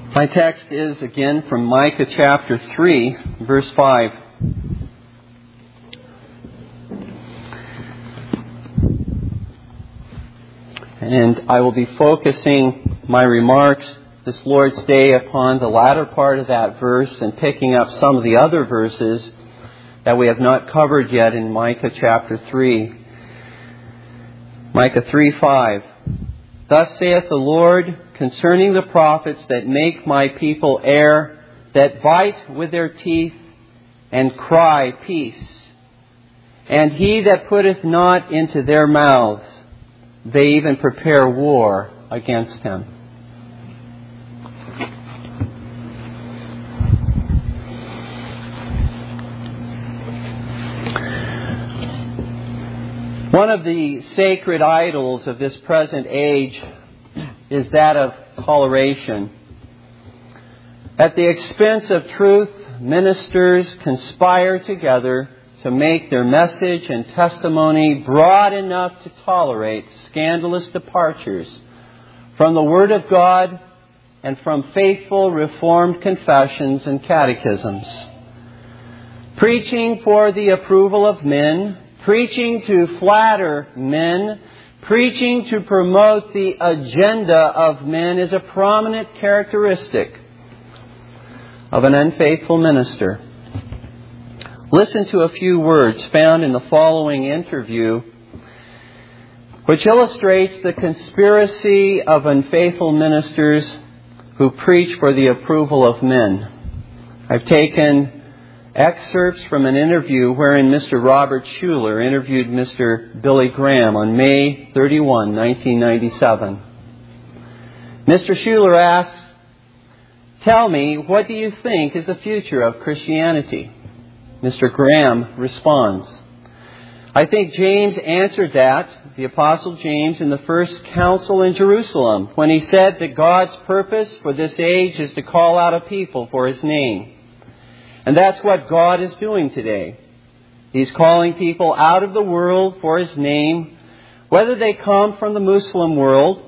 My text is again from Micah chapter 3, verse 5. And I will be focusing my remarks this Lord's Day upon the latter part of that verse and picking up some of the other verses that we have not covered yet in Micah chapter 3. Micah 3:5. Thus saith the Lord concerning the prophets that make my people err, that bite with their teeth and cry peace. And he that putteth not into their mouths, they even prepare war against him. One of the sacred idols of this present age is that of toleration. At the expense of truth, ministers conspire together to make their message and testimony broad enough to tolerate scandalous departures from the Word of God and from faithful Reformed confessions and catechisms. Preaching for the approval of men, preaching to flatter men, preaching to promote the agenda of men is a prominent characteristic of an unfaithful minister. Listen to a few words found in the following interview, which illustrates the conspiracy of unfaithful ministers who preach for the approval of men. I've taken excerpts from an interview wherein Mr. Robert Schuller interviewed Mr. Billy Graham on May 31, 1997. Mr. Schuller asks, "Tell me, what do you think is the future of Christianity?" Mr. Graham responds, "I think James answered that, the Apostle James, in the first council in Jerusalem, when he said that God's purpose for this age is to call out a people for His name. And that's what God is doing today. He's calling people out of the world for His name, whether they come from the Muslim world,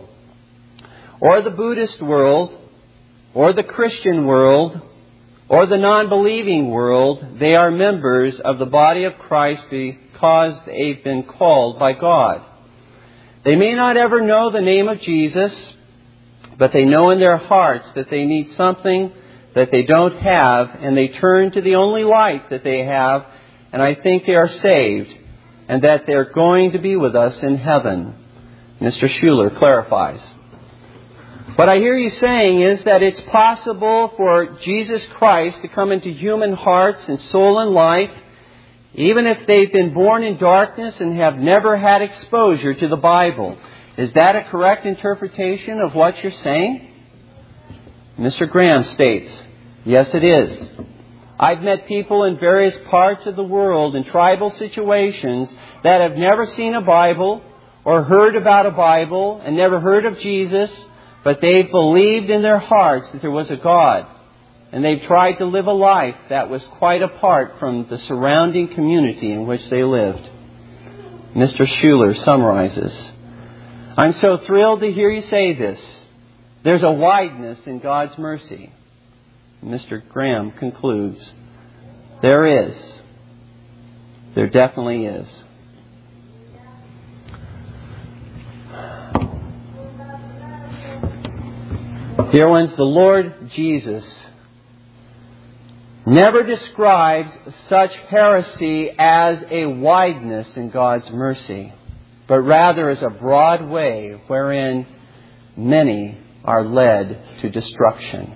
or the Buddhist world, or the Christian world, or the non-believing world. They are members of the body of Christ because they've been called by God. They may not ever know the name of Jesus, but they know in their hearts that they need something that they don't have, and they turn to the only light that they have, and I think they are saved, and that they're going to be with us in heaven." Mr. Schuller clarifies. What I hear you saying is that it's possible for Jesus Christ to come into human hearts and soul and life, even if they've been born in darkness and have never had exposure to the Bible. Is that a correct interpretation of what you're saying? Mr. Graham states, "Yes, it is. I've met people in various parts of the world in tribal situations that have never seen a Bible or heard about a Bible and never heard of Jesus, but they've believed in their hearts that there was a God. And they've tried to live a life that was quite apart from the surrounding community in which they lived." Mr. Schuller summarizes, "I'm so thrilled to hear you say this. There's a wideness in God's mercy." Mr. Graham concludes, "There is. There definitely is." Dear ones, the Lord Jesus never describes such heresy as a wideness in God's mercy, but rather as a broad way wherein many are led to destruction.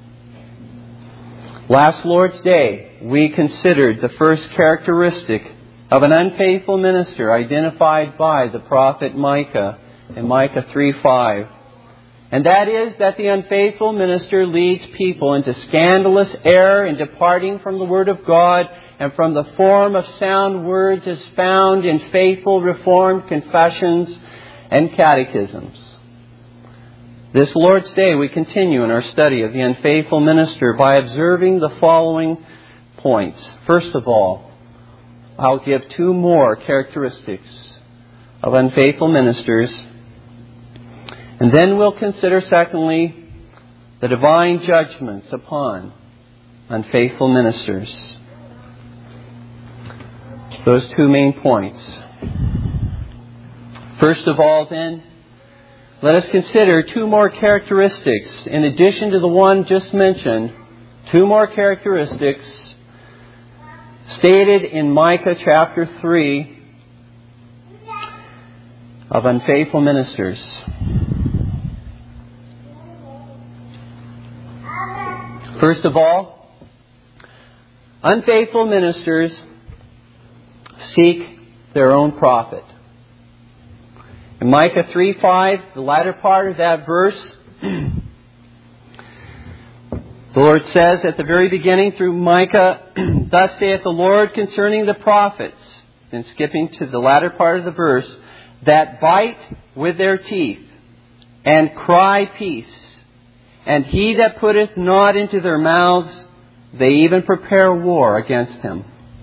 Last Lord's Day, we considered the first characteristic of an unfaithful minister identified by the prophet Micah in Micah 3:5. And that is that the unfaithful minister leads people into scandalous error in departing from the Word of God and from the form of sound words as found in faithful Reformed confessions and catechisms. This Lord's Day, we continue in our study of the unfaithful minister by observing the following points. First of all, I'll give two more characteristics of unfaithful ministers. And then we'll consider, secondly, the divine judgments upon unfaithful ministers. Those two main points. First of all, then, let us consider two more characteristics, in addition to the one just mentioned, two more characteristics stated in Micah chapter 3 of unfaithful ministers. First of all, unfaithful ministers seek their own profit. In Micah 3:5, the latter part of that verse, the Lord says at the very beginning through Micah, "Thus saith the Lord concerning the prophets," and skipping to the latter part of the verse, "that bite with their teeth and cry peace, and he that putteth not into their mouths, they even prepare war against him."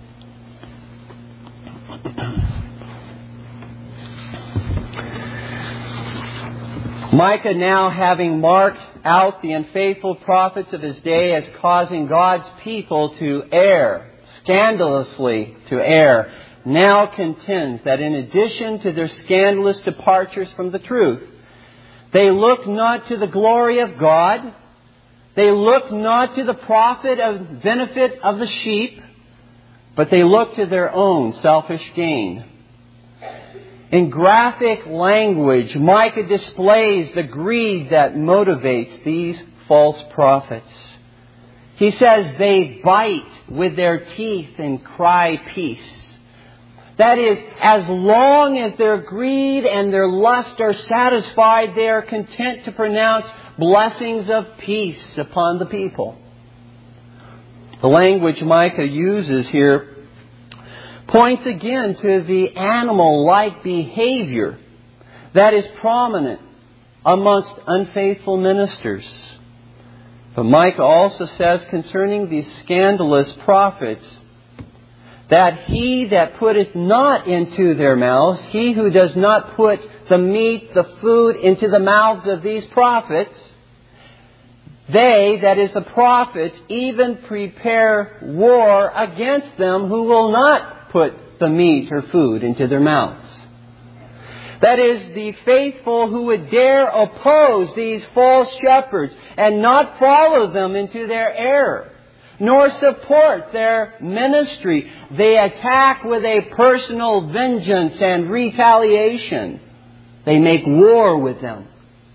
Micah, now having marked out the unfaithful prophets of his day as causing God's people to err, scandalously to err, now contends that in addition to their scandalous departures from the truth, they look not to the glory of God, they look not to the profit of benefit of the sheep, but they look to their own selfish gain. In graphic language, Micah displays the greed that motivates these false prophets. He says they bite with their teeth and cry peace. That is, as long as their greed and their lust are satisfied, they are content to pronounce blessings of peace upon the people. The language Micah uses here points again to the animal-like behavior that is prominent amongst unfaithful ministers. But Micah also says concerning these scandalous prophets that he that putteth not into their mouths, he who does not put the meat, the food, into the mouths of these prophets, they, that is the prophets, even prepare war against them who will not put the meat or food into their mouths. That is, the faithful who would dare oppose these false shepherds and not follow them into their error, nor support their ministry. They attack with a personal vengeance and retaliation. They make war with them.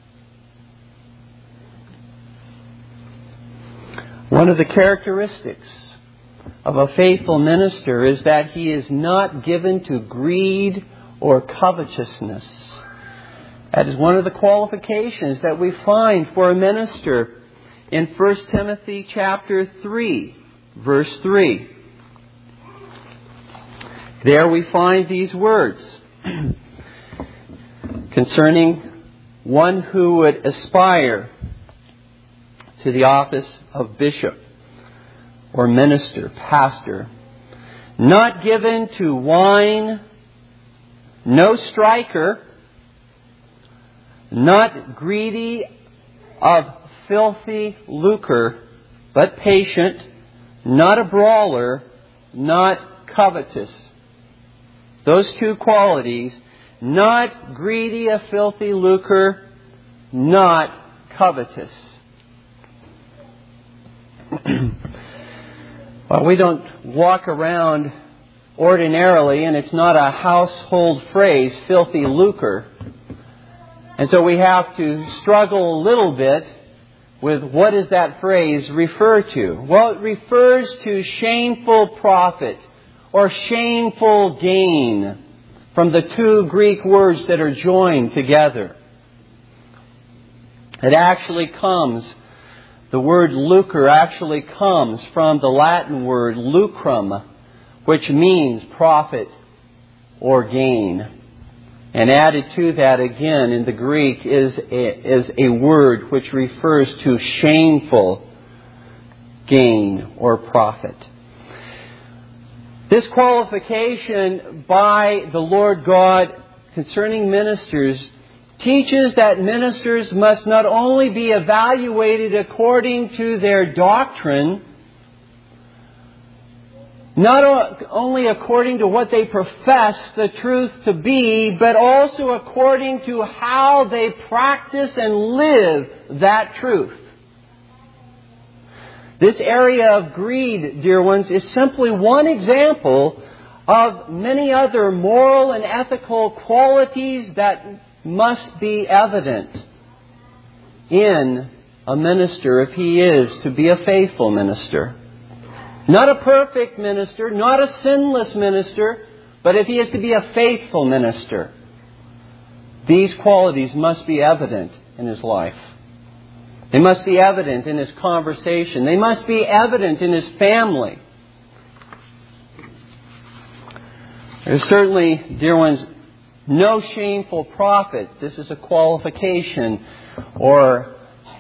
One of the characteristics of a faithful minister is that he is not given to greed or covetousness. That is one of the qualifications that we find for a minister in 1 Timothy chapter 3, verse 3. There we find these words concerning one who would aspire to the office of bishop or minister, pastor. Not given to wine, no striker, not greedy of filthy lucre, but patient, not a brawler, not covetous. Those two qualities, not greedy of filthy lucre, not covetous. Well, we don't walk around ordinarily, and it's not a household phrase, filthy lucre. And so we have to struggle a little bit with what does that phrase refer to? Well, it refers to shameful profit or shameful gain from the two Greek words that are joined together. It actually comes, the word lucre actually comes from the Latin word lucrum, which means profit or gain. And added to that again in the Greek is a word which refers to shameful gain or profit. This qualification by the Lord God concerning ministers teaches that ministers must not only be evaluated according to their doctrine, not only according to what they profess the truth to be, but also according to how they practice and live that truth. This area of greed, dear ones, is simply one example of many other moral and ethical qualities that must be evident in a minister if he is to be a faithful minister. Not a perfect minister, not a sinless minister, but if he is to be a faithful minister, these qualities must be evident in his life. They must be evident in his conversation. They must be evident in his family. There's certainly, dear ones, no shameful prophet. This is a qualification or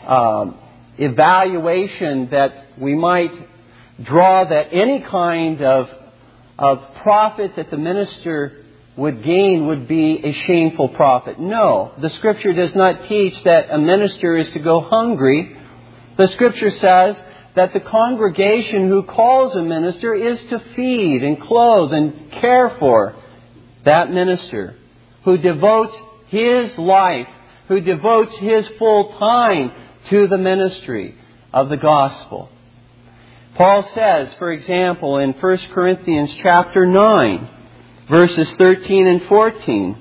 evaluation that we might draw, that any kind of profit that the minister would gain would be a shameful profit. No, the Scripture does not teach that a minister is to go hungry. The Scripture says that the congregation who calls a minister is to feed and clothe and care for that minister, who devotes his life, who devotes his full time to the ministry of the gospel. Paul says, for example, in 1 Corinthians chapter 9, verses 13 and 14,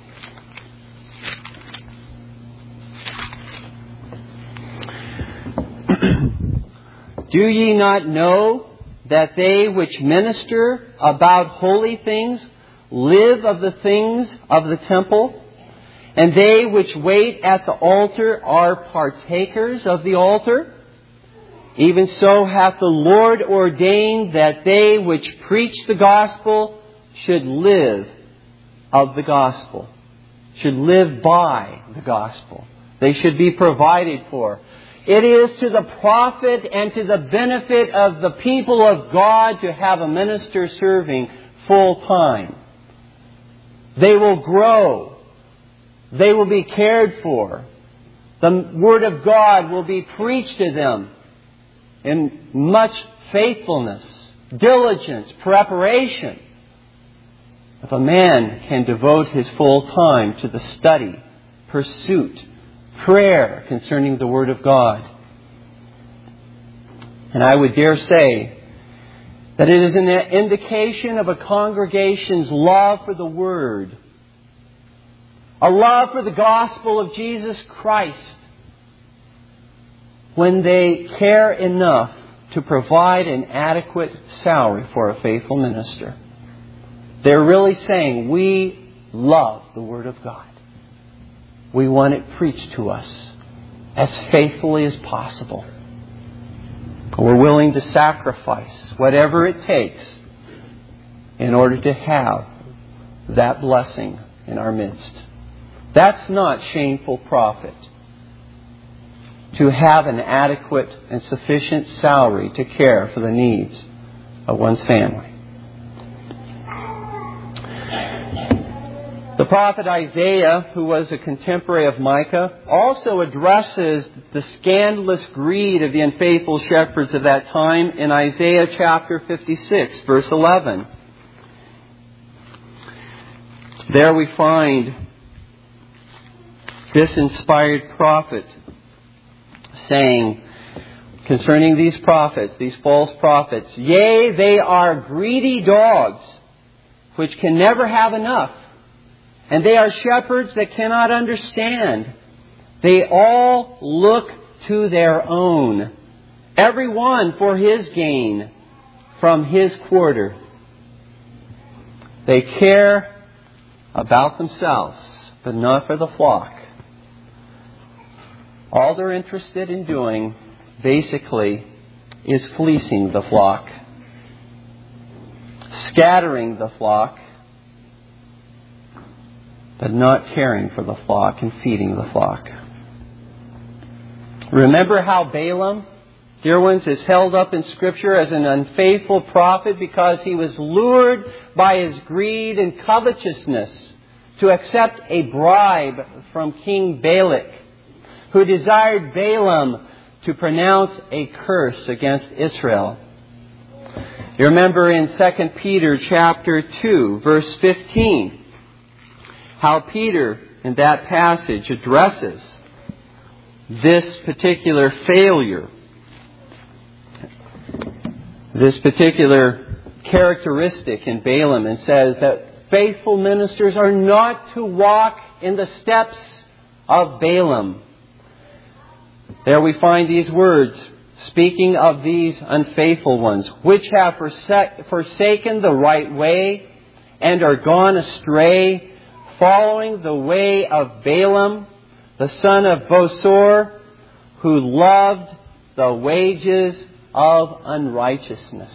do ye not know that they which minister about holy things live of the things of the temple, and they which wait at the altar are partakers of the altar? Even so hath the Lord ordained that they which preach the gospel should live of the gospel, should live by the gospel. They should be provided for. It is to the profit and to the benefit of the people of God to have a minister serving full time. They will grow. They will be cared for. The Word of God will be preached to them in much faithfulness, diligence, preparation. If a man can devote his full time to the study, pursuit, prayer concerning the Word of God. And I would dare say that it is an indication of a congregation's love for the Word, a love for the gospel of Jesus Christ, when they care enough to provide an adequate salary for a faithful minister. They're really saying, we love the Word of God. We want it preached to us as faithfully as possible. We're willing to sacrifice whatever it takes in order to have that blessing in our midst. That's not shameful profit. To have an adequate and sufficient salary to care for the needs of one's family. The prophet Isaiah, who was a contemporary of Micah, also addresses the scandalous greed of the unfaithful shepherds of that time in Isaiah chapter 56, verse 11. There we find this inspired prophet saying concerning these prophets, these false prophets, yea, they are greedy dogs, which can never have enough. And they are shepherds that cannot understand. They all look to their own, every one for his gain from his quarter. They care about themselves, but not for the flock. All they're interested in doing, basically, is fleecing the flock, scattering the flock, but not caring for the flock and feeding the flock. Remember how Balaam, dear ones, is held up in Scripture as an unfaithful prophet because he was lured by his greed and covetousness to accept a bribe from King Balak, who desired Balaam to pronounce a curse against Israel. You remember in 2 Peter chapter 2, verse 15, how Peter in that passage addresses this particular failure, this particular characteristic in Balaam, and says that faithful ministers are not to walk in the steps of Balaam. There we find these words, speaking of these unfaithful ones, which have forsaken the right way and are gone astray, following the way of Balaam, the son of Bosor, who loved the wages of unrighteousness.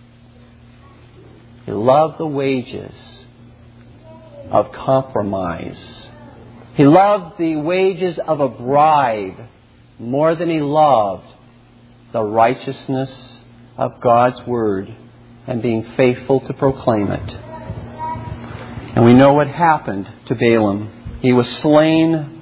He loved the wages of compromise. He loved the wages of a bribe more than he loved the righteousness of God's Word and being faithful to proclaim it. And we know what happened to Balaam. He was slain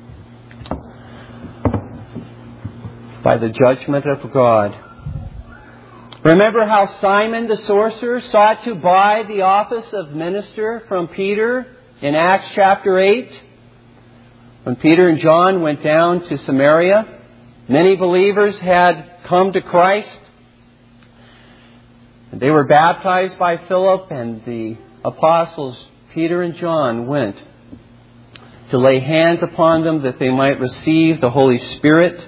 by the judgment of God. Remember how Simon the sorcerer sought to buy the office of minister from Peter in Acts chapter 8? When Peter and John went down to Samaria, many believers had come to Christ. They were baptized by Philip, and the apostles Peter and John went to lay hands upon them that they might receive the Holy Spirit.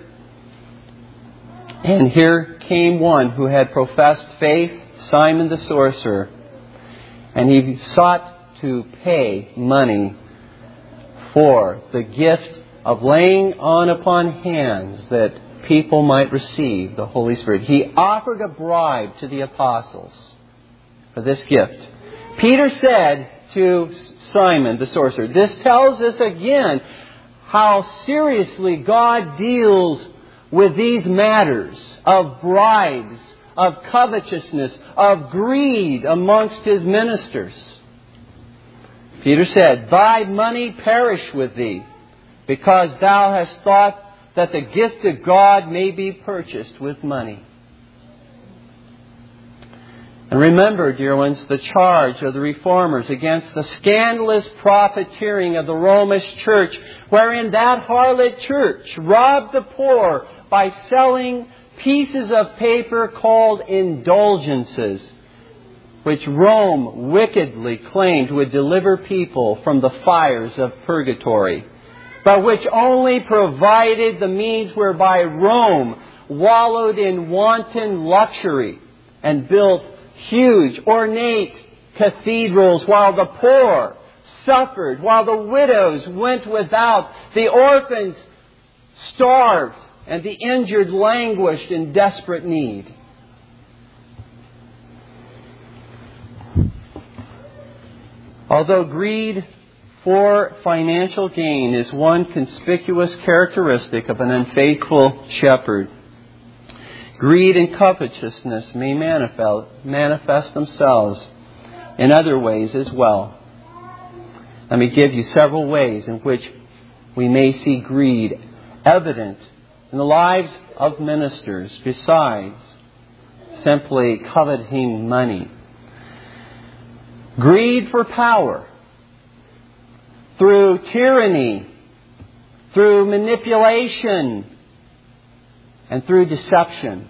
And here came one who had professed faith, Simon the sorcerer, and he sought to pay money for the gift of laying on upon hands that people might receive the Holy Spirit. He offered a bribe to the apostles for this gift. Peter said to Simon the sorcerer, this tells us again how seriously God deals with these matters of bribes, of covetousness, of greed amongst His ministers. Peter said, thy money perish with thee, because thou hast thought that the gift of God may be purchased with money. And remember, dear ones, the charge of the Reformers against the scandalous profiteering of the Romish church, wherein that harlot church robbed the poor by selling pieces of paper called indulgences, which Rome wickedly claimed would deliver people from the fires of purgatory, but which only provided the means whereby Rome wallowed in wanton luxury and built huge, ornate cathedrals, while the poor suffered, while the widows went without, the orphans starved, and the injured languished in desperate need. Although greed for financial gain is one conspicuous characteristic of an unfaithful shepherd, greed and covetousness may manifest themselves in other ways as well. Let me give you several ways in which we may see greed evident in the lives of ministers besides simply coveting money. Greed for power, through tyranny, through manipulation, and through deception.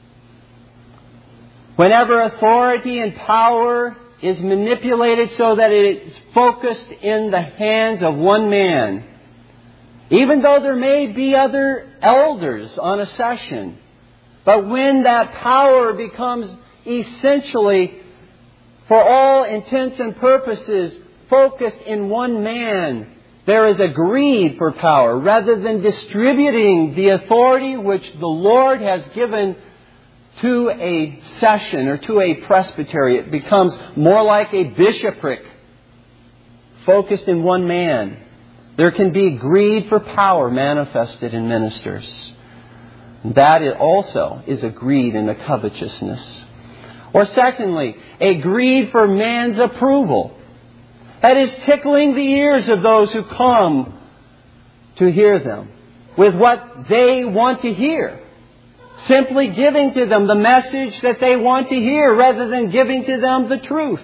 Whenever authority and power is manipulated so that it is focused in the hands of one man, even though there may be other elders on a session, but when that power becomes essentially, for all intents and purposes, focused in one man, there is a greed for power rather than distributing the authority which the Lord has given to a session or to a presbytery. It becomes more like a bishopric focused in one man. There can be greed for power manifested in ministers. That also is a greed and a covetousness. Or secondly, a greed for man's approval. That is tickling the ears of those who come to hear them with what they want to hear. Simply giving to them the message that they want to hear rather than giving to them the truth.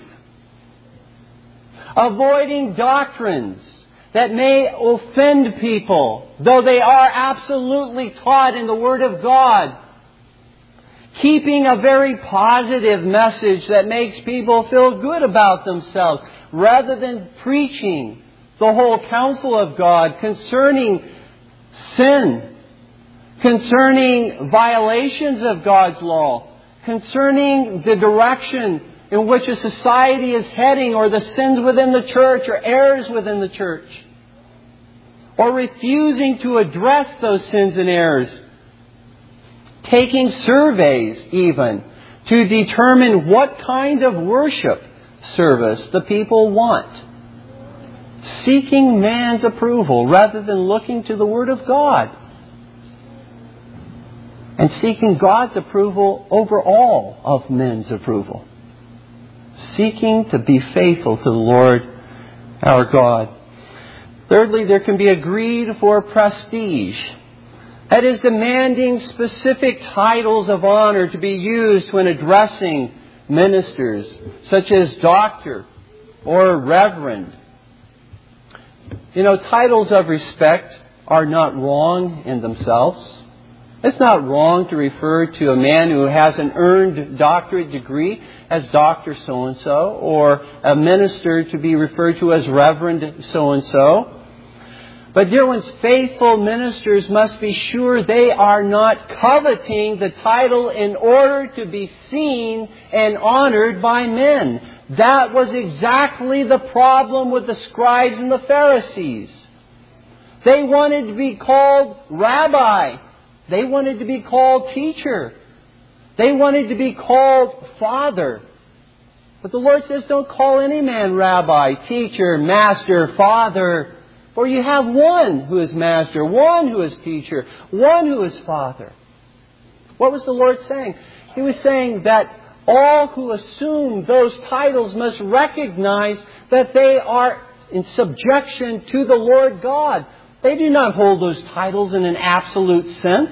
Avoiding doctrines that may offend people, though they are absolutely taught in the Word of God. Keeping a very positive message that makes people feel good about themselves, rather than preaching the whole counsel of God concerning sin, concerning violations of God's law, concerning the direction in which a society is heading, or the sins within the church, or errors within the church, or refusing to address those sins and errors. Taking surveys even to determine what kind of worship service the people want. Seeking man's approval rather than looking to the Word of God. And seeking God's approval over all of men's approval. Seeking to be faithful to the Lord our God. Thirdly, there can be a greed for prestige. That is, demanding specific titles of honor to be used when addressing ministers, such as doctor or reverend. You know, titles of respect are not wrong in themselves. It's not wrong to refer to a man who has an earned doctorate degree as Dr. So-and-so, or a minister to be referred to as Reverend so-and-so. But dear ones, faithful ministers must be sure they are not coveting the title in order to be seen and honored by men. That was exactly the problem with the scribes and the Pharisees. They wanted to be called rabbi. They wanted to be called teacher. They wanted to be called father. But the Lord says, don't call any man rabbi, teacher, master, father. For you have one who is master, one who is teacher, one who is father. What was the Lord saying? He was saying that all who assume those titles must recognize that they are in subjection to the Lord God. They do not hold those titles in an absolute sense.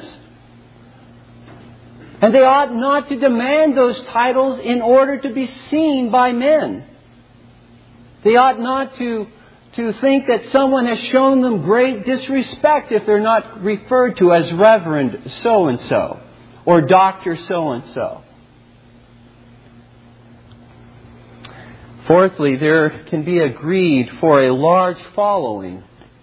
And they ought not to demand those titles in order to be seen by men. They ought not to think that someone has shown them great disrespect if they're not referred to as Reverend so-and-so or Dr. so-and-so. Fourthly, there can be a greed for a large following.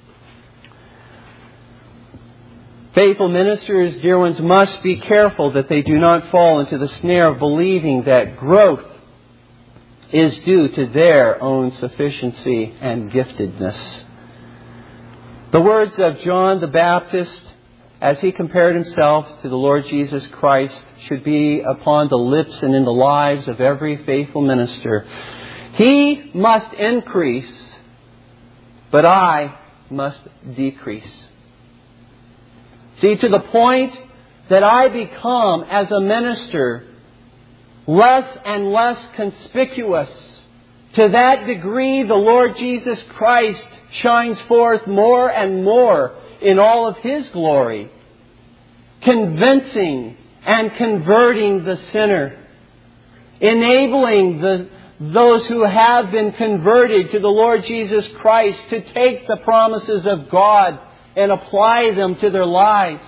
Faithful ministers, dear ones, must be careful that they do not fall into the snare of believing that growth is due to their own sufficiency and giftedness. The words of John the Baptist, as he compared himself to the Lord Jesus Christ, should be upon the lips and in the lives of every faithful minister. He must increase, but I must decrease. See, to the point that I become, as a minister, less and less conspicuous. To that degree, the Lord Jesus Christ shines forth more and more in all of His glory, convincing and converting the sinner, enabling those who have been converted to the Lord Jesus Christ to take the promises of God and apply them to their lives.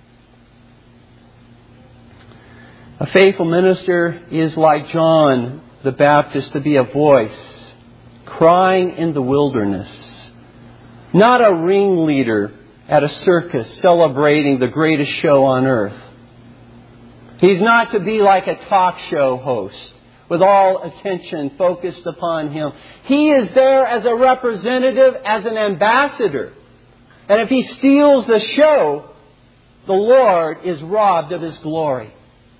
A faithful minister is like John the Baptist, to be a voice crying in the wilderness. Not a ringleader at a circus celebrating the greatest show on earth. He's not to be like a talk show host with all attention focused upon him. He is there as a representative, as an ambassador. And if he steals the show, the Lord is robbed of His glory.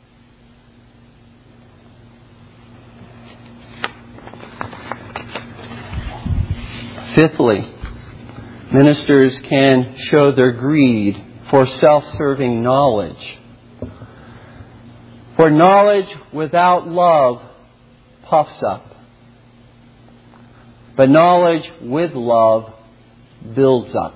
Fifthly, ministers can show their greed for self-serving knowledge. For knowledge without love puffs up. But knowledge with love builds up.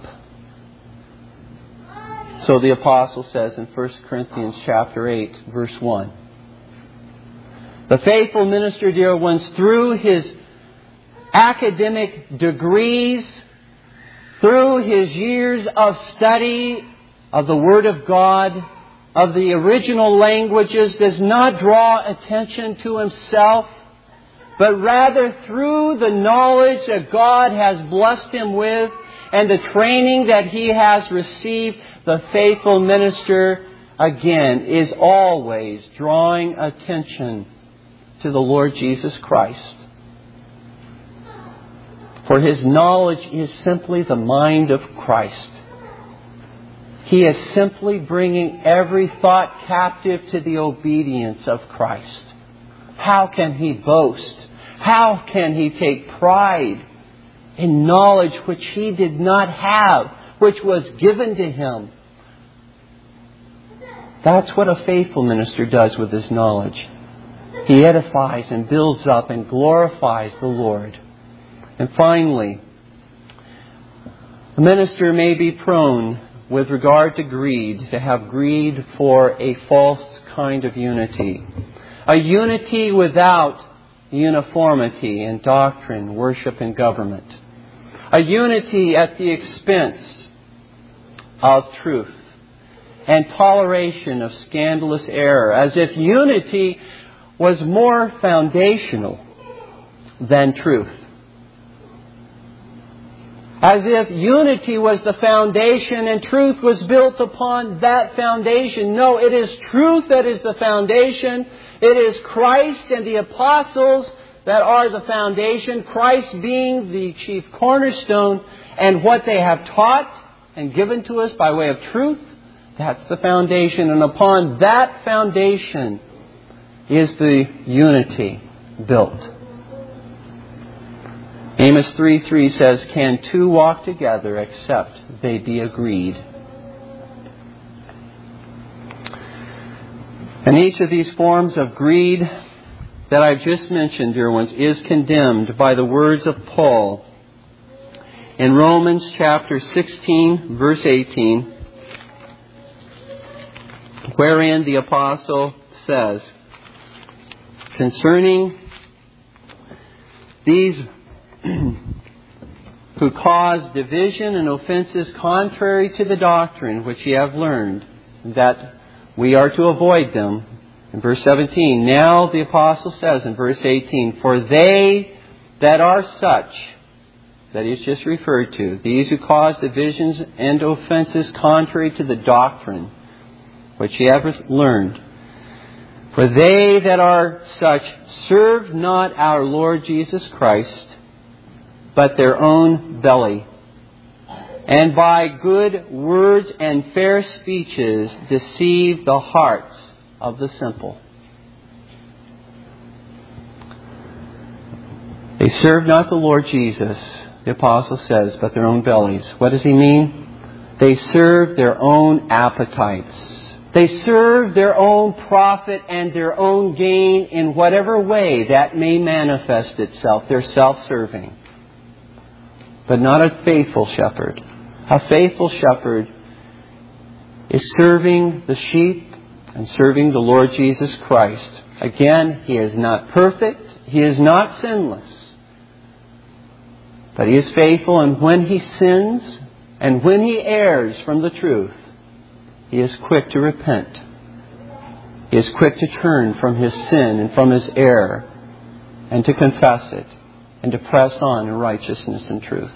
So the apostle says in 1 Corinthians chapter 8, verse 1. The faithful minister, dear ones, through his academic degrees, through his years of study of the Word of God, of the original languages, does not draw attention to himself, but rather through the knowledge that God has blessed him with and the training that he has received, the faithful minister, again, is always drawing attention to the Lord Jesus Christ. For his knowledge is simply the mind of Christ. He is simply bringing every thought captive to the obedience of Christ. How can he boast? How can he take pride in knowledge which he did not have, which was given to him? That's what a faithful minister does with his knowledge. He edifies and builds up and glorifies the Lord. And finally, a minister may be prone, with regard to greed, to have greed for a false kind of unity. A unity without uniformity in doctrine, worship, and government. A unity at the expense of truth and toleration of scandalous error, as if unity was more foundational than truth. As if unity was the foundation and truth was built upon that foundation. No, it is truth that is the foundation. It is Christ and the apostles that are the foundation. Christ being the chief cornerstone, and what they have taught and given to us by way of truth, that's the foundation. And upon that foundation is the unity built. Amos 3:3 says, "Can two walk together except they be agreed?" And each of these forms of greed that I've just mentioned, dear ones, is condemned by the words of Paul in Romans chapter 16, verse 18, wherein the apostle says, concerning these who cause division and offenses contrary to the doctrine which ye have learned, that we are to avoid them. In verse 17, now the apostle says in verse 18, for they that are such, that he's just referred to, these who cause divisions and offenses contrary to the doctrine which ye have learned, for they that are such serve not our Lord Jesus Christ, but their own belly, and by good words and fair speeches deceive the hearts of the simple. They serve not the Lord Jesus, the apostle says, but their own bellies. What does he mean? They serve their own appetites. They serve their own profit and their own gain in whatever way that may manifest itself. They're self-serving. But not a faithful shepherd. A faithful shepherd is serving the sheep and serving the Lord Jesus Christ. Again, he is not perfect. He is not sinless. But he is faithful, and when he sins and when he errs from the truth, he is quick to repent. He is quick to turn from his sin and from his error and to confess it and to press on in righteousness and truth.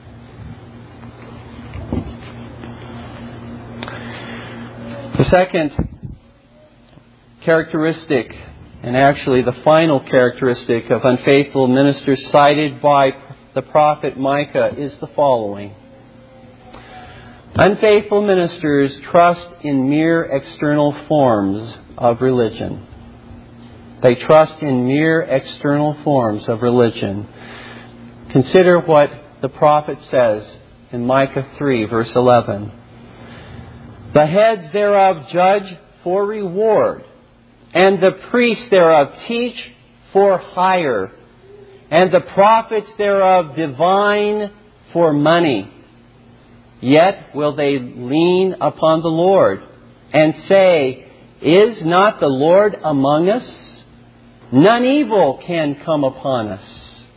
The second characteristic, and actually the final characteristic of unfaithful ministers cited by the prophet Micah, is the following. Unfaithful ministers trust in mere external forms of religion. They trust in mere external forms of religion. Consider what the prophet says in Micah 3, verse 11. The heads thereof judge for reward, and the priests thereof teach for hire. and the prophets thereof divine for money. Yet will they lean upon the Lord and say, Is not the Lord among us? None evil can come upon us.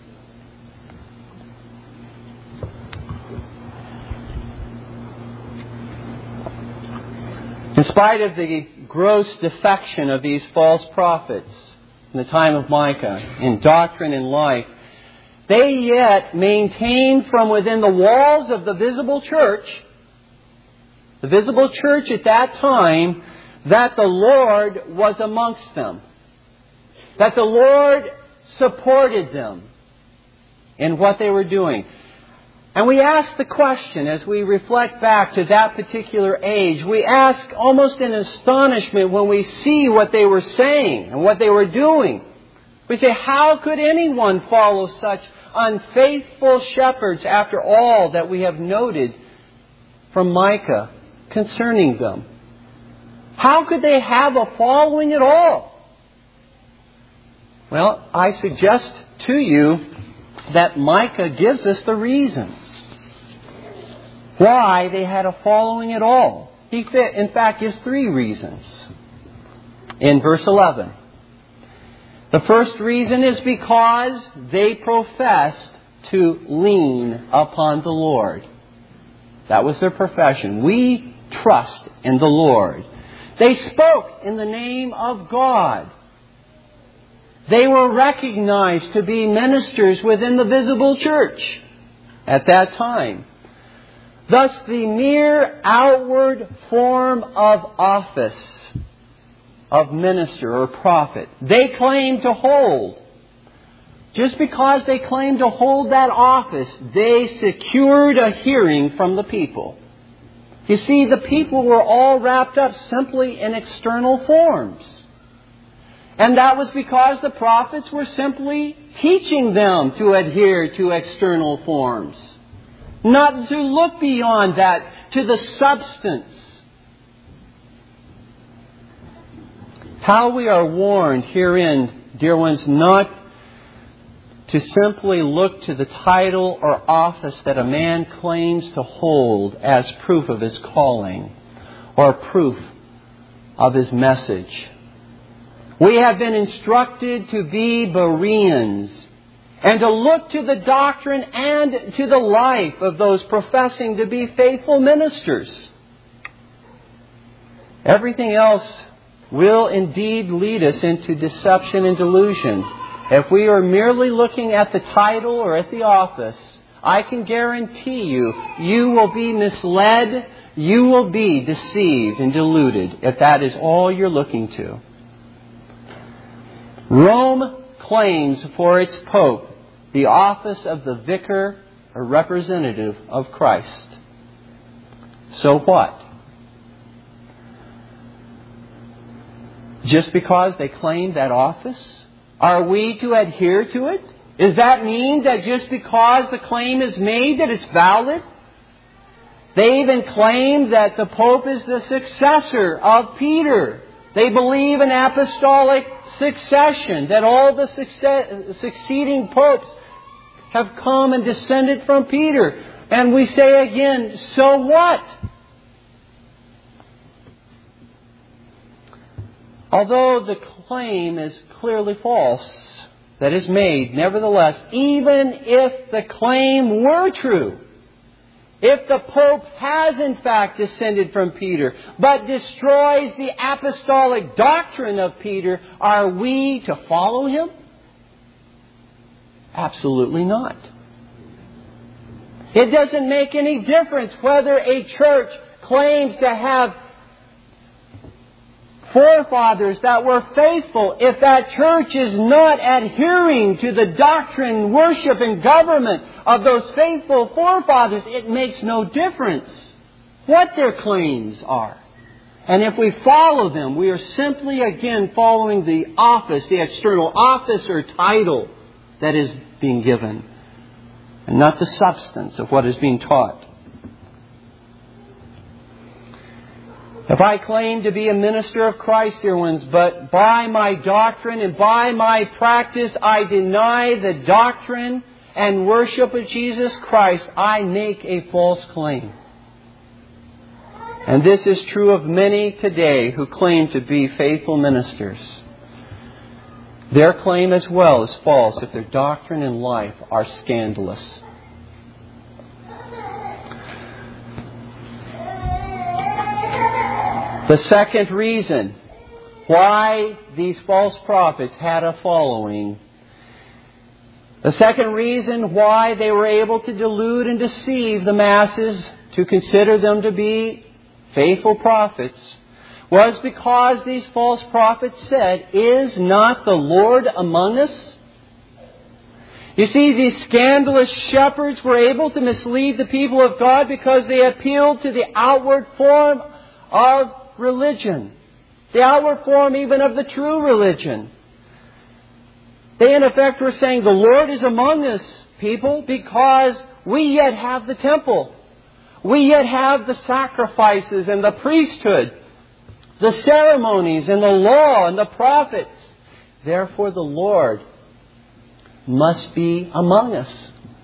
In spite of the gross defection of these false prophets in the time of Micah, in doctrine and life, they yet maintained from within the walls of the visible church at that time, that the Lord was amongst them. That the Lord supported them in what they were doing. And we ask the question as we reflect back to that particular age. We ask almost in astonishment when we see what they were saying and what they were doing. We say, how could anyone follow such unfaithful shepherds after all that we have noted from Micah concerning them? How could they have a following at all? Well, I suggest to you that Micah gives us the reasons why they had a following at all. He, in fact, gives 3 reasons in verse 11. The first reason is because they professed to lean upon the Lord. That was their profession. We trust in the Lord. They spoke in the name of God. They were recognized to be ministers within the visible church at that time. Thus, the mere outward form of office of minister or prophet they claimed to hold. Just because they claimed to hold that office, they secured a hearing from the people. You see, the people were all wrapped up simply in external forms. And that was because the prophets were simply teaching them to adhere to external forms. Not to look beyond that to the substance. How we are warned herein, dear ones, not to simply look to the title or office that a man claims to hold as proof of his calling or proof of his message. We have been instructed to be Bereans and to look to the doctrine and to the life of those professing to be faithful ministers. Everything else will indeed lead us into deception and delusion. If we are merely looking at the title or at the office, I can guarantee you, you will be misled, you will be deceived and deluded if that is all you're looking to. Rome claims for its Pope the office of the vicar or representative of Christ. So what? Just because they claim that office, are we to adhere to it? Does that mean that just because the claim is made that it's valid? They even claim that the Pope is the successor of Peter. They believe in apostolic succession, that all the succeeding popes have come and descended from Peter. And we say again, so what? Although the claim is clearly false that is made, nevertheless, even if the claim were true, if the Pope has in fact descended from Peter, but destroys the apostolic doctrine of Peter, are we to follow him? Absolutely not. It doesn't make any difference whether a church claims to have forefathers that were faithful. If that church is not adhering to the doctrine, worship, and government of those faithful forefathers, it makes no difference what their claims are. And if we follow them, we are simply again following the office, the external office or title that is being given, and not the substance of what is being taught. If I claim to be a minister of Christ, dear ones, but by my doctrine and by my practice I deny the doctrine and worship of Jesus Christ, I make a false claim. And this is true of many today who claim to be faithful ministers. Their claim as well is false if their doctrine and life are scandalous. The second reason why these false prophets had a following, the second reason why they were able to delude and deceive the masses to consider them to be faithful prophets, was because these false prophets said, "Is not the Lord among us?" You see, these scandalous shepherds were able to mislead the people of God because they appealed to the outward form of religion, the outward form even of the true religion. They in effect were saying, "The Lord is among us, people, because we yet have the temple. We yet have the sacrifices and the priesthood, the ceremonies and the law and the prophets. Therefore the Lord must be among us."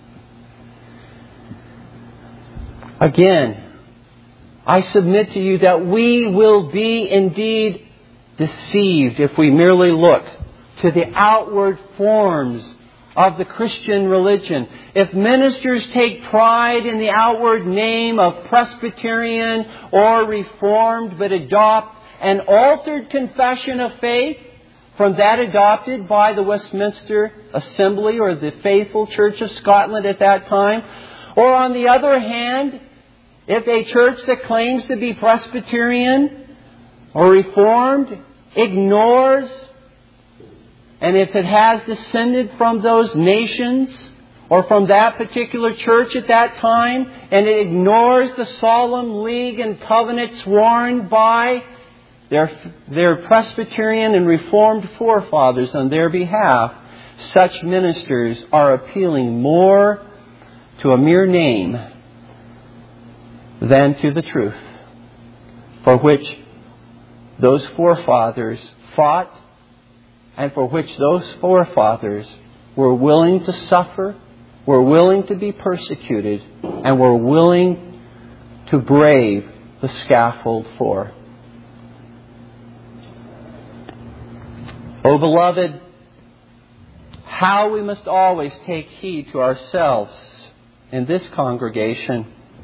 Again, I submit to you that we will be indeed deceived if we merely look to the outward forms of the Christian religion. If ministers take pride in the outward name of Presbyterian or Reformed, but adopt an altered confession of faith from that adopted by the Westminster Assembly or the Faithful Church of Scotland at that time, or on the other hand, if a church that claims to be Presbyterian or Reformed ignores, and if it has descended from those nations or from that particular church at that time, and it ignores the solemn league and covenant sworn by their Presbyterian and Reformed forefathers on their behalf, such ministers are appealing more to a mere name than to the truth, for which those forefathers fought and for which those forefathers were willing to suffer, were willing to be persecuted, and were willing to brave the scaffold for. Oh, beloved, how we must always take heed to ourselves in this congregation,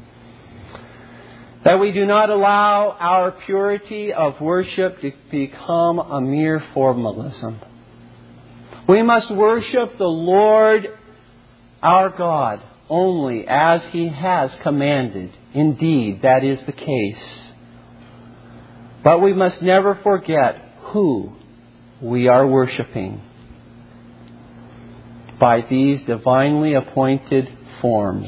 that we do not allow our purity of worship to become a mere formalism. We must worship the Lord our God only as He has commanded. Indeed, that is the case. But we must never forget who we are worshiping by these divinely appointed forms.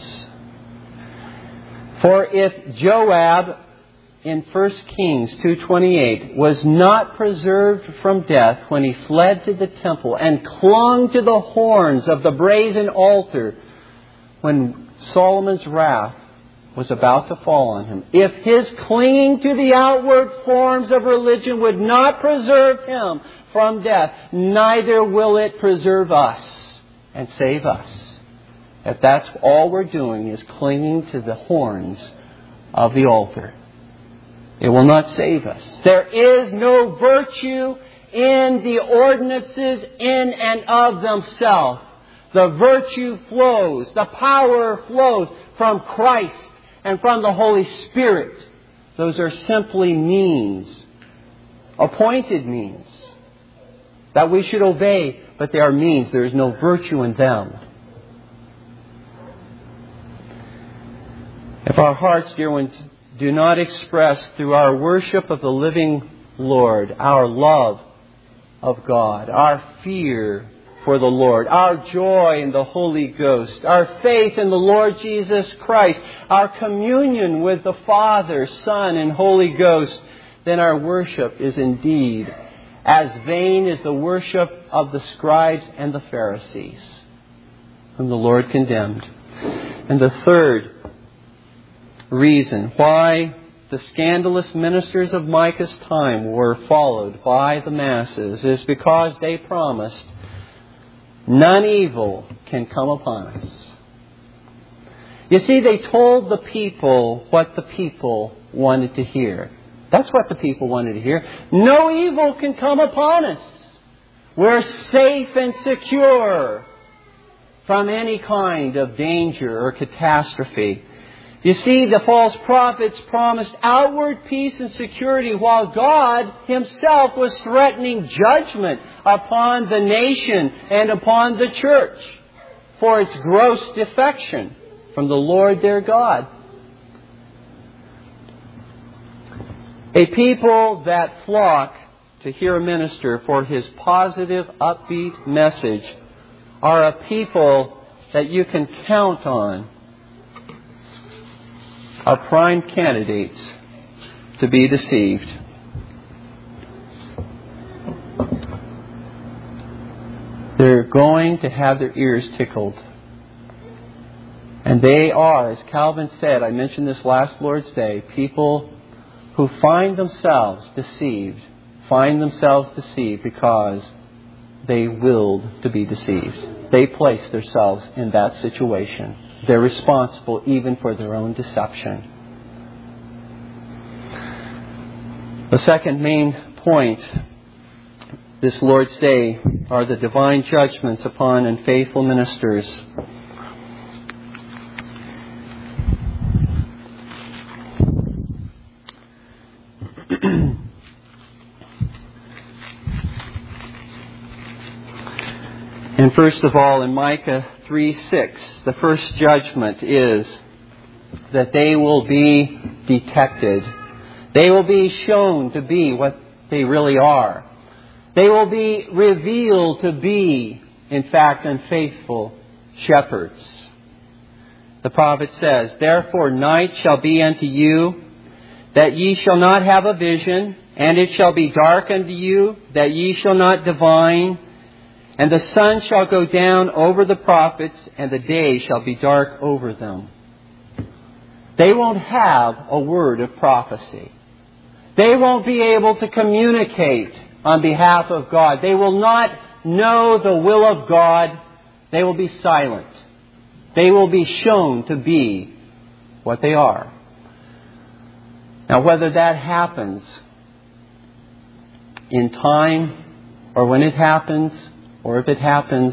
For if Joab in 1 Kings 2:28 was not preserved from death when he fled to the temple and clung to the horns of the brazen altar when Solomon's wrath was about to fall on him, if his clinging to the outward forms of religion would not preserve him from death, neither will it preserve us and save us. If that's all we're doing is clinging to the horns of the altar, it will not save us. There is no virtue in the ordinances in and of themselves. The virtue flows, the power flows from Christ and from the Holy Spirit. Those are simply means, appointed means, that we should obey, but they are means. There is no virtue in them. If our hearts, dear ones, do not express through our worship of the living Lord our love of God, our fear for the Lord, our joy in the Holy Ghost, our faith in the Lord Jesus Christ, our communion with the Father, Son, and Holy Ghost, then our worship is indeed as vain as the worship of the scribes and the Pharisees, whom the Lord condemned. And the third reason why the scandalous ministers of Micah's time were followed by the masses is because they promised, none evil can come upon us. You see, they told the people what the people wanted to hear. That's what the people wanted to hear. No evil can come upon us. We're safe and secure from any kind of danger or catastrophe. You see, the false prophets promised outward peace and security while God Himself was threatening judgment upon the nation and upon the church for its gross defection from the Lord their God. A people that flock to hear a minister for his positive, upbeat message are a people that you can count on are prime candidates to be deceived. They're going to have their ears tickled. And they are, as Calvin said, I mentioned this last Lord's Day, people who find themselves deceived because they willed to be deceived. They place themselves in that situation. They're responsible even for their own deception. The second main point this Lord's Day are the divine judgments upon unfaithful ministers. And first of all, in Micah 3:6, the first judgment is that they will be detected. They will be shown to be what they really are. They will be revealed to be, in fact, unfaithful shepherds. The prophet says, "Therefore night shall be unto you, that ye shall not have a vision, and it shall be dark unto you, that ye shall not divine. And the sun shall go down over the prophets, and the day shall be dark over them." They won't have a word of prophecy. They won't be able to communicate on behalf of God. They will not know the will of God. They will be silent. They will be shown to be what they are. Now, whether that happens in time or when it happens, or if it happens,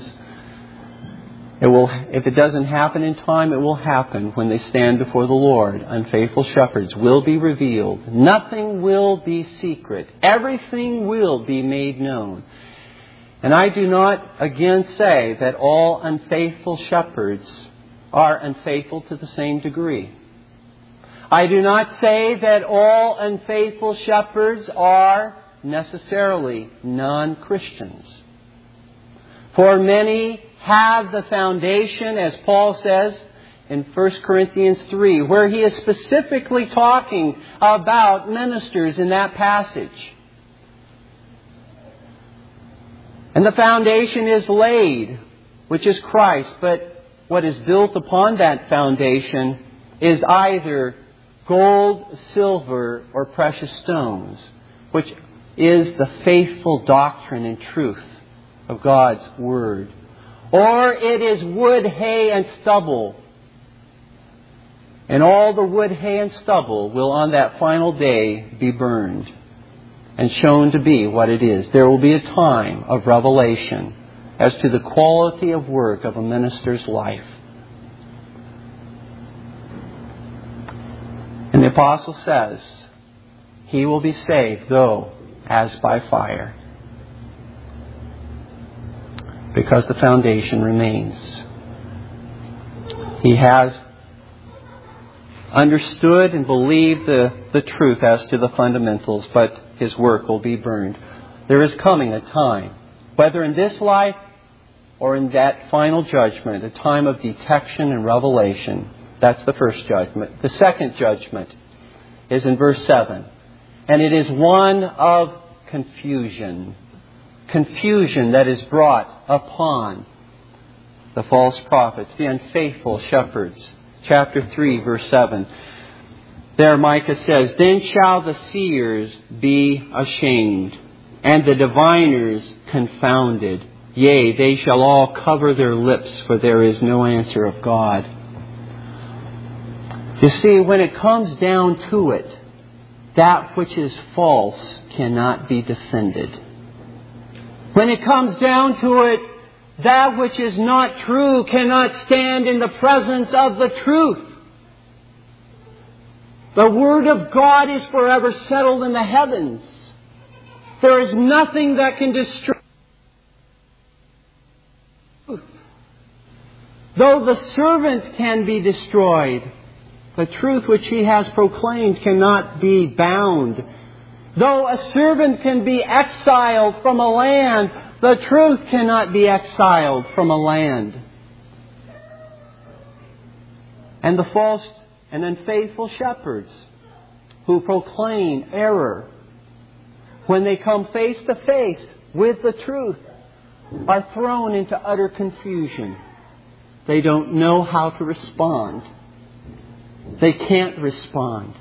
if it doesn't happen in time, it will happen when they stand before the Lord. Unfaithful shepherds will be revealed. Nothing will be secret. Everything will be made known. And I do not again say that all unfaithful shepherds are unfaithful to the same degree. I do not say that all unfaithful shepherds are necessarily non-Christians. For many have the foundation, as Paul says in 1 Corinthians 3, where he is specifically talking about ministers in that passage. And the foundation is laid, which is Christ. But what is built upon that foundation is either gold, silver, or precious stones, which is the faithful doctrine and truth of God's Word. Or it is wood, hay, and stubble. And all the wood, hay, and stubble will on that final day be burned and shown to be what it is. There will be a time of revelation as to the quality of work of a minister's life. And the Apostle says, he will be saved, though as by fire, because the foundation remains. He has understood and believed the truth as to the fundamentals, but his work will be burned. There is coming a time, whether in this life or in that final judgment, a time of detection and revelation. That's the first judgment. The second judgment is in verse 7. And it is one of confusion. Confusion that is brought upon the false prophets, the unfaithful shepherds. Chapter 3, verse 7. There Micah says, "Then shall the seers be ashamed, and the diviners confounded. Yea, they shall all cover their lips, for there is no answer of God." You see, when it comes down to it, that which is false cannot be defended. When it comes down to it, that which is not true cannot stand in the presence of the truth. The Word of God is forever settled in the heavens. There is nothing that can destroy truth. Though the servant can be destroyed, the truth which he has proclaimed cannot be bound. Though a servant can be exiled from a land, the truth cannot be exiled from a land. And the false and unfaithful shepherds who proclaim error, when they come face to face with the truth, are thrown into utter confusion. They don't know how to respond. They can't respond.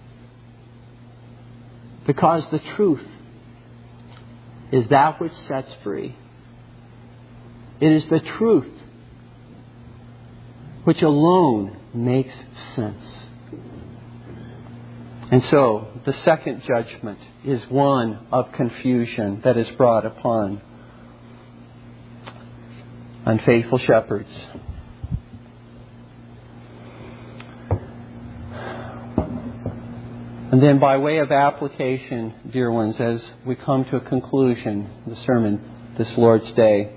Because the truth is that which sets free. It is the truth which alone makes sense. And so, the second judgment is one of confusion that is brought upon unfaithful shepherds. And then by way of application, dear ones, as we come to a conclusion, the sermon this Lord's Day,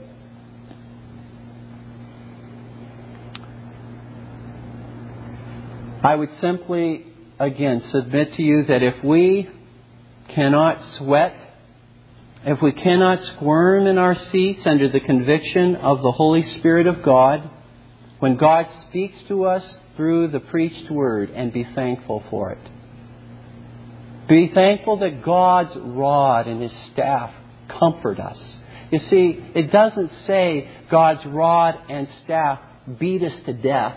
I would simply, again, submit to you that if we cannot sweat, if we cannot squirm in our seats under the conviction of the Holy Spirit of God, when God speaks to us through the preached Word, and be thankful for it. Be thankful that God's rod and His staff comfort us. You see, it doesn't say God's rod and staff beat us to death.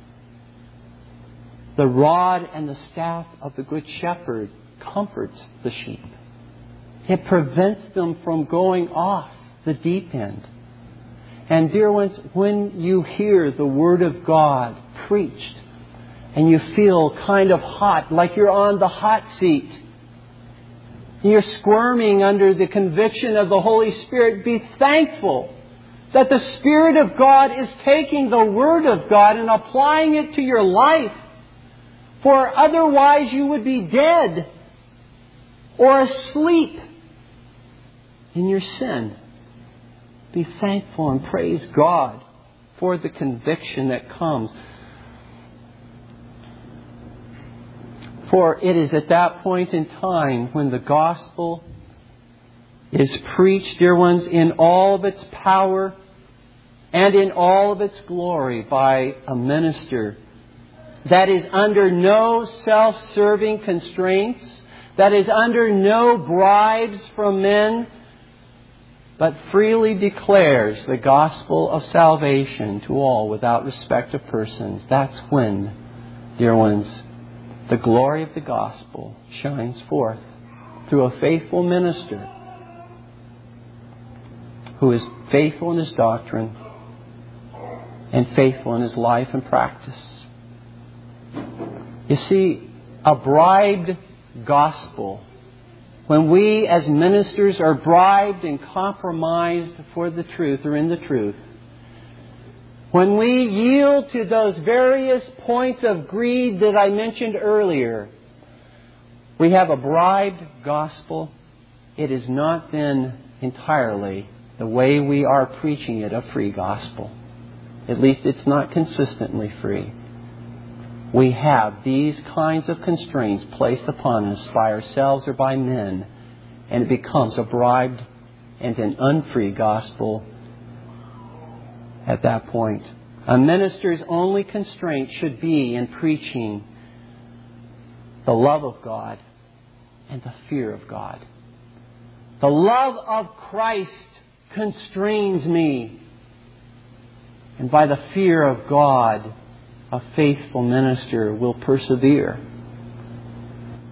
The rod and the staff of the Good Shepherd comforts the sheep. It prevents them from going off the deep end. And dear ones, when you hear the Word of God preached and you feel kind of hot, like you're on the hot seat, you're squirming under the conviction of the Holy Spirit, be thankful that the Spirit of God is taking the Word of God and applying it to your life. For otherwise you would be dead or asleep in your sin. Be thankful and praise God for the conviction that comes. For it is at that point in time when the gospel is preached, dear ones, in all of its power and in all of its glory by a minister that is under no self-serving constraints, that is under no bribes from men, but freely declares the gospel of salvation to all without respect of persons. That's when, dear ones, the glory of the gospel shines forth through a faithful minister who is faithful in his doctrine and faithful in his life and practice. You see, a bribed gospel, when we as ministers are bribed and compromised for the truth or in the truth, when we yield to those various points of greed that I mentioned earlier, we have a bribed gospel. It is not then entirely the way we are preaching it, a free gospel. At least it's not consistently free. We have these kinds of constraints placed upon us by ourselves or by men, and it becomes a bribed and an unfree gospel at that point. A minister's only constraint should be in preaching the love of God and the fear of God. The love of Christ constrains me, and by the fear of God, a faithful minister will persevere.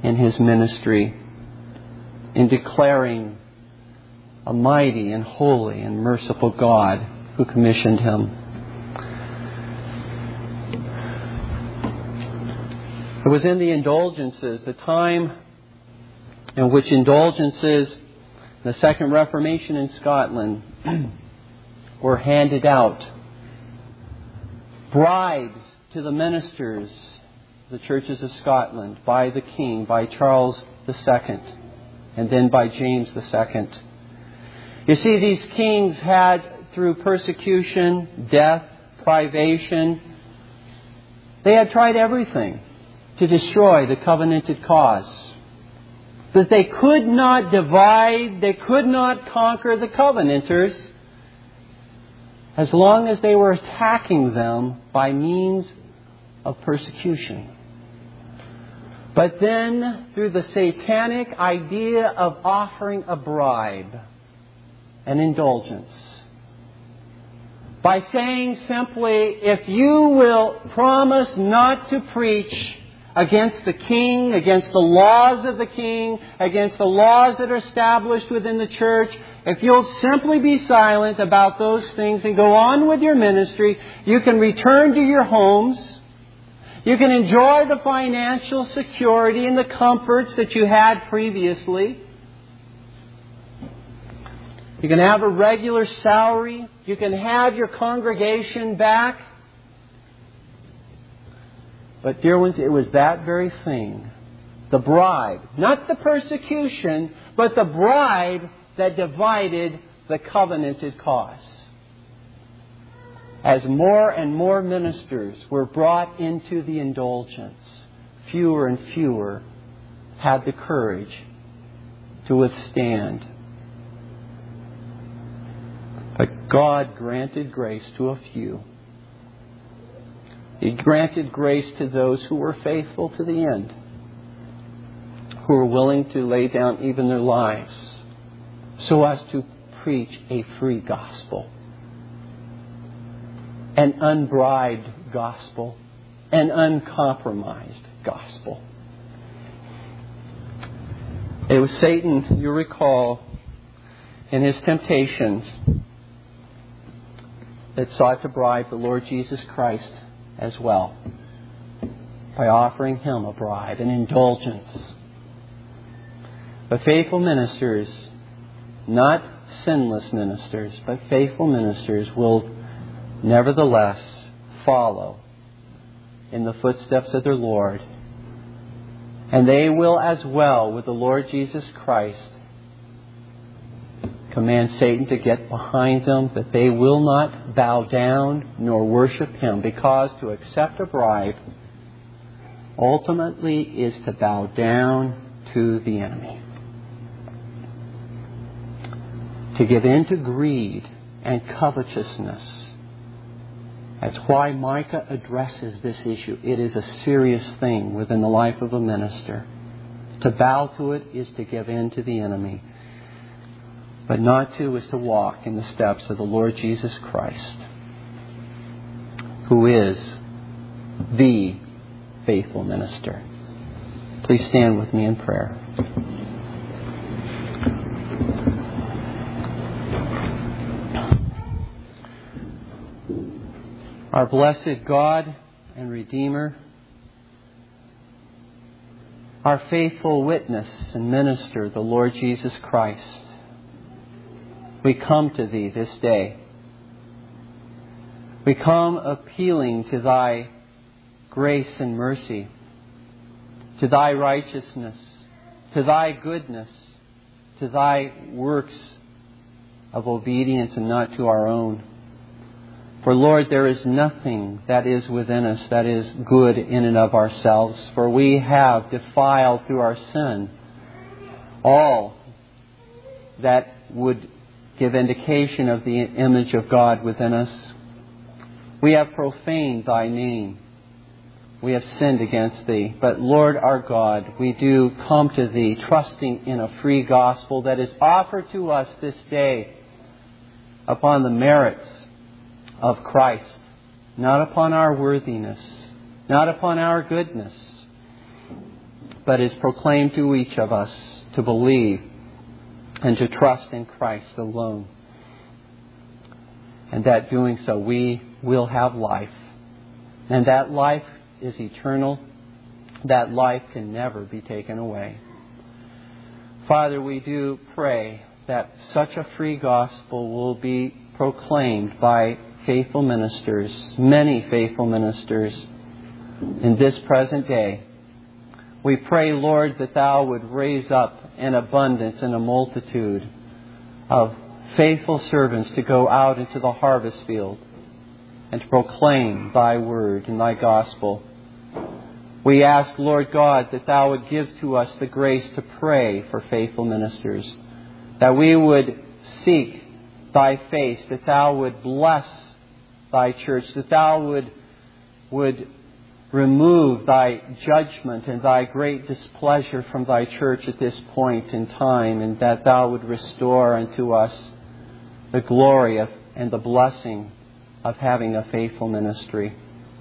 in His ministry in declaring a mighty and holy and merciful God who commissioned him. It was in the indulgences, the time in which indulgences, the Second Reformation in Scotland, were handed out. Bribes to the ministers, the churches of Scotland, by the King, by Charles II, and then by James II. You see, these kings had, through persecution, death, privation, they had tried everything to destroy the covenanted cause. But they could not divide, they could not conquer the Covenanters as long as they were attacking them by means of persecution. But then, through the satanic idea of offering a bribe, an indulgence, by saying simply, if you will promise not to preach against the king, against the laws of the king, against the laws that are established within the church, if you'll simply be silent about those things and go on with your ministry, you can return to your homes. You can enjoy the financial security and the comforts that you had previously. You can have a regular salary. You can have your congregation back. But, dear ones, it was that very thing, the bribe, not the persecution, but the bribe that divided the covenanted cause. As more and more ministers were brought into the indulgence, fewer and fewer had the courage to withstand. But God granted grace to a few. He granted grace to those who were faithful to the end, who were willing to lay down even their lives so as to preach a free gospel, an unbribed gospel, an uncompromised gospel. It was Satan, you recall, in his temptations that sought to bribe the Lord Jesus Christ as well, by offering Him a bribe, an indulgence. But faithful ministers, not sinless ministers, but faithful ministers will nevertheless follow in the footsteps of their Lord. And they will as well, with the Lord Jesus Christ, command Satan to get behind them, that they will not bow down nor worship him, because to accept a bribe ultimately is to bow down to the enemy. To give in to greed and covetousness. That's why Micah addresses this issue. It is a serious thing within the life of a minister. To bow to it is to give in to the enemy. But not to is to walk in the steps of the Lord Jesus Christ, who is the faithful minister. Please stand with me in prayer. Our blessed God and Redeemer, our faithful witness and minister, the Lord Jesus Christ, we come to Thee this day. We come appealing to Thy grace and mercy, to Thy righteousness, to Thy goodness, to Thy works of obedience and not to our own. For Lord, there is nothing that is within us that is good in and of ourselves, for we have defiled through our sin all that would give indication of the image of God within us. We have profaned Thy name. We have sinned against Thee. But Lord our God, we do come to Thee trusting in a free gospel that is offered to us this day upon the merits of Christ, not upon our worthiness, not upon our goodness, but is proclaimed to each of us to believe and to trust in Christ alone. And that doing so, we will have life. And that life is eternal. That life can never be taken away. Father, we do pray that such a free gospel will be proclaimed by faithful ministers, many faithful ministers, in this present day. We pray, Lord, that Thou would raise up an abundance and a multitude of faithful servants to go out into the harvest field and to proclaim Thy word and Thy gospel. We ask, Lord God, that Thou would give to us the grace to pray for faithful ministers, that we would seek Thy face, that Thou would bless Thy church, that Thou would remove Thy judgment and Thy great displeasure from Thy church at this point in time, and that Thou would restore unto us the glory of and the blessing of having a faithful ministry.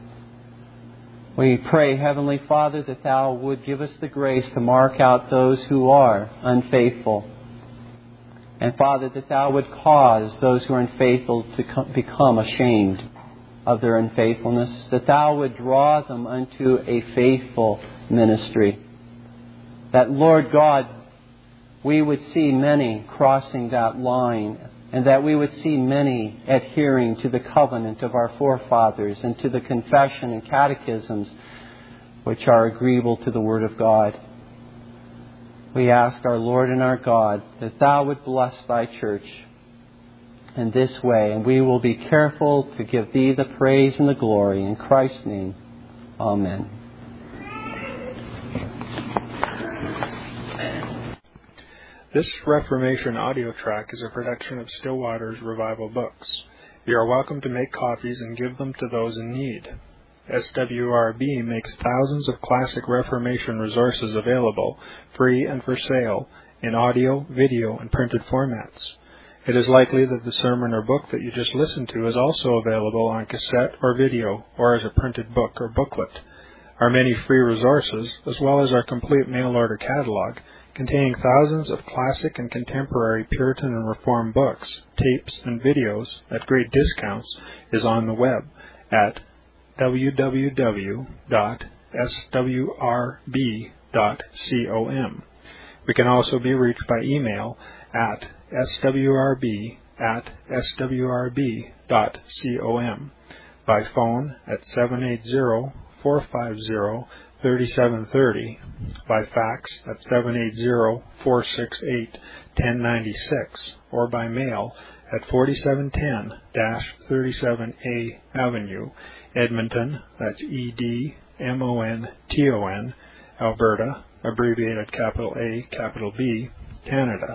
We pray, Heavenly Father, that Thou would give us the grace to mark out those who are unfaithful. And Father, that Thou would cause those who are unfaithful to become ashamed of their unfaithfulness, that Thou would draw them unto a faithful ministry. That, Lord God, we would see many crossing that line, and that we would see many adhering to the covenant of our forefathers and to the confession and catechisms which are agreeable to the Word of God. We ask our Lord and our God that Thou would bless Thy church in this way, and we will be careful to give Thee the praise and the glory. In Christ's name, amen. This Reformation audio track is a production of Still Waters Revival Books. You are welcome to make copies and give them to those in need. SWRB makes thousands of classic Reformation resources available, free and for sale, in audio, video, and printed formats. It is likely that the sermon or book that you just listened to is also available on cassette or video, or as a printed book or booklet. Our many free resources, as well as our complete mail-order catalog, containing thousands of classic and contemporary Puritan and Reformed books, tapes, and videos at great discounts, is on the web at www.swrb.com. We can also be reached by email at swrb@swrb.com, by phone at 780-450-3730, by fax at 780-468-1096, or by mail at 4710-37A Avenue, Edmonton, that's Edmonton, Alberta, abbreviated capital A, capital B, Canada,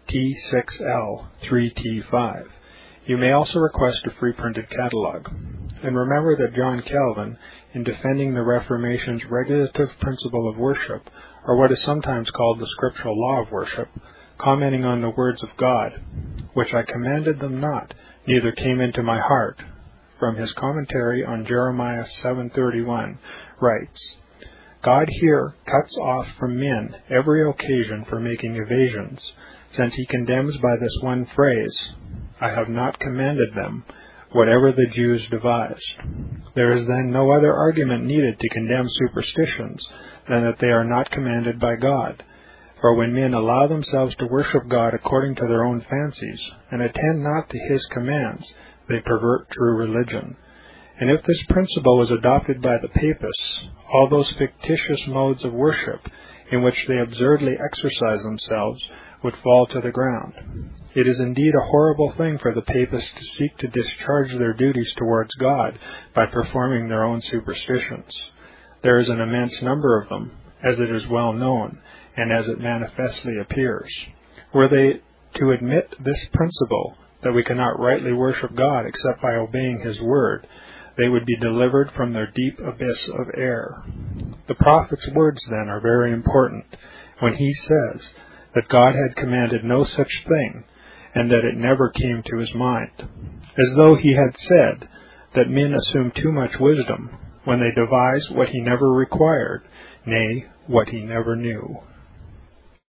T6L3T5. You may also request a free printed catalog. And remember that John Calvin, in defending the Reformation's regulative principle of worship, or what is sometimes called the scriptural law of worship, commenting on the words of God, which I commanded them not, neither came into my heart, from his commentary on Jeremiah 7:31, writes, God here cuts off from men every occasion for making evasions, since he condemns by this one phrase, I have not commanded them, whatever the Jews devised. There is then no other argument needed to condemn superstitions than that they are not commanded by God. For when men allow themselves to worship God according to their own fancies, and attend not to his commands, they pervert true religion. And if this principle was adopted by the papists, all those fictitious modes of worship in which they absurdly exercise themselves would fall to the ground. It is indeed a horrible thing for the papists to seek to discharge their duties towards God by performing their own superstitions. There is an immense number of them, as it is well known, and as it manifestly appears. Were they to admit this principle, that we cannot rightly worship God except by obeying his word, they would be delivered from their deep abyss of error. The prophet's words, then, are very important when he says that God had commanded no such thing, and that it never came to his mind, as though he had said that men assume too much wisdom when they devise what he never required, nay, what he never knew.